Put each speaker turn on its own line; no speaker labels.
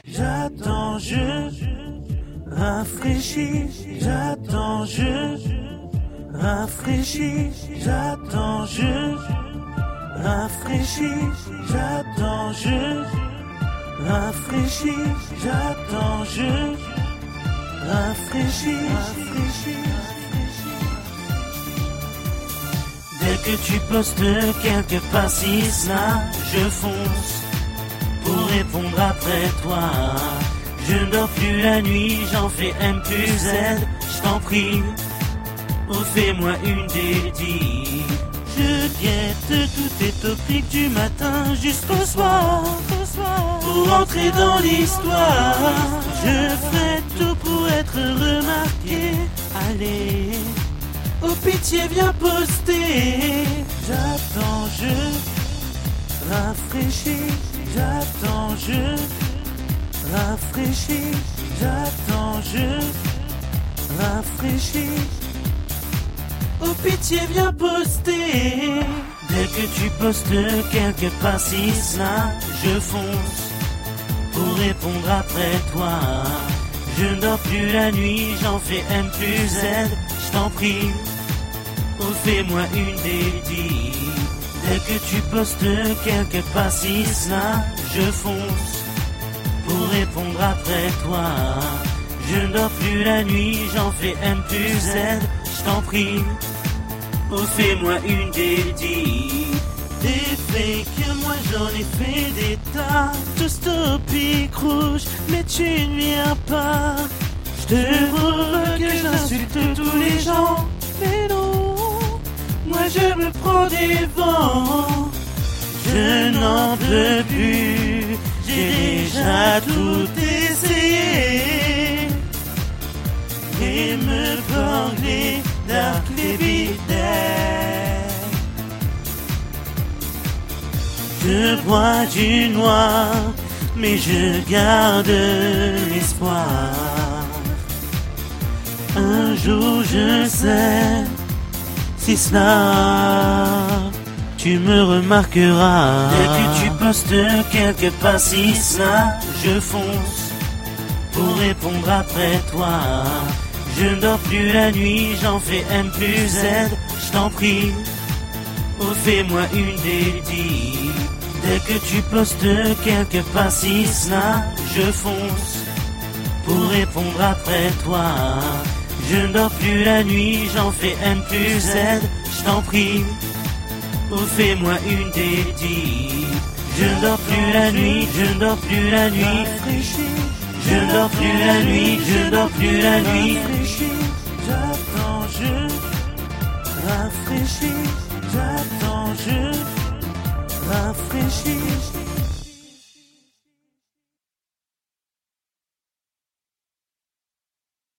J'attends, je rafraîchis. J'attends, je rafraîchis. J'attends, je rafraîchis. J'attends, je rafraîchis. J'attends, je rafraîchis. Dès que tu postes quelque part si cela, je fonce pour répondre après toi. Je ne dors plus la nuit, j'en fais M plus Z. Je t'en prie, oh fais-moi une dédie. Je guette toutes tes topiques du matin jusqu'au soir, pour entrer dans l'histoire. Je ferai tout pour être remarqué. Allez, oh pitié viens poster. J'attends, je rafraîchis. J'attends, je rafraîchis. J'attends, je rafraîchis. Oh pitié viens poster. Dès que tu postes quelque part si cela, je fonce pour répondre après toi. Je ne dors plus la nuit, j'en fais M plus Z. Je t'en prie, oh fais-moi une dédie. Dès que tu postes quelque part si cela, je fonce pour répondre après toi. Je ne dors plus la nuit, j'en fais M plus Z. Je t'en prie, oh fais-moi une dédie. Des fakes, moi j'en ai fait des tas. Tous topiques rouges, mais tu ne viens pas. Je te prouve que j'insulte tous les gens. Mais non, moi je me prends des vents. Je n'en peux plus, j'ai déjà tout essayé. Et me borgler dark les bidets. Je bois du noir, mais je garde l'espoir. Un jour je sais, si cela, tu me remarqueras. Dès que tu postes quelque part si cela, je fonce pour répondre après toi. Je ne dors plus la nuit, j'en fais M plus Z. Je t'en prie, oh fais-moi une dédie. Dès que tu postes quelque part si cela, je fonce pour répondre après toi. Je ne dors plus la nuit, j'en fais M plus Z. Je t'en prie, oh fais-moi une dédie. Je ne dors plus la nuit, je ne dors plus la nuit. Je ne dors plus la nuit, je ne dors plus la nuit. J'attends, je rafraîchis. J'attends, je rafraîchis.